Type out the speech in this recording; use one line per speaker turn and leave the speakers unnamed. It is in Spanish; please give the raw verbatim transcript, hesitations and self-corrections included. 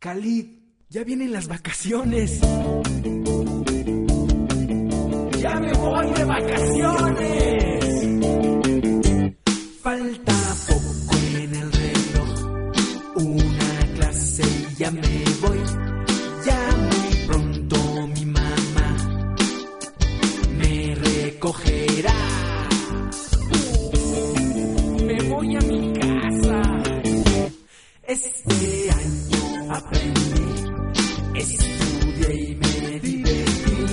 Khalid, ya vienen las vacaciones. ¡Ya me voy de vacaciones!